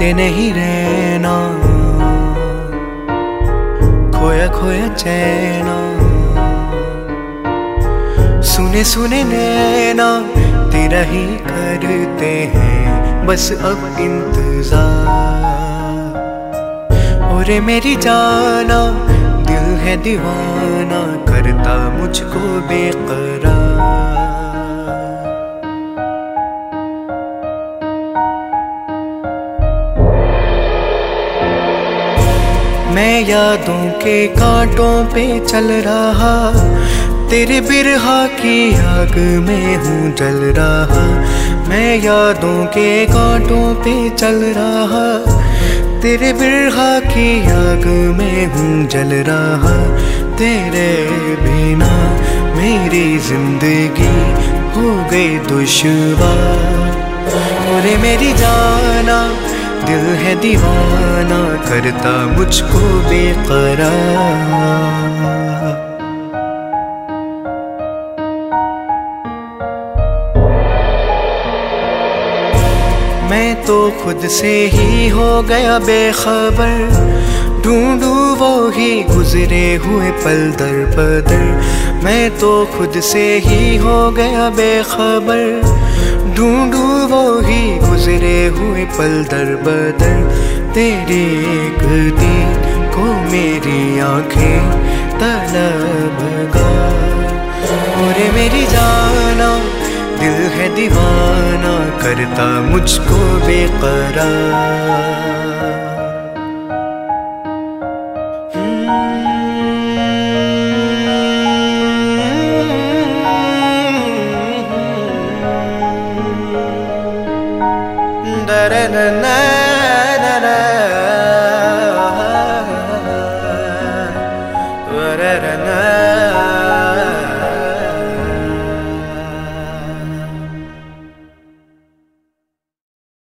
के नहीं रहना, खोया खोया चैना, सुने सुने नैना तेरा ही करते हैं बस अब इंतजार। ओरे मेरी जाना दिल है दीवाना करता मुझको बेकरार। मैं यादों के कांटों पे चल रहा, तेरे बिरहा की आग में हूँ जल रहा। मैं यादों के कांटों पे चल रहा, तेरे बिरहा की आग में हूँ जल रहा। तेरे बिना मेरी जिंदगी हो गई दुश्वार। ओरे मेरी जाना दिल है दीवाना करता मुझको बेकरार। मैं तो खुद से ही हो गया बेखबर, ढूंढूं वो ही गुजरे हुए पल दर बदर। मैं तो खुद से ही हो गया बेखबर, ढूंढूं वो ही गुजरे हुए पल दर बदर। तेरी एक दिन को मेरी आंखें तलबगार। ओरे मेरी जाना दिल है दीवाना करता मुझको बेकरार। Da da da da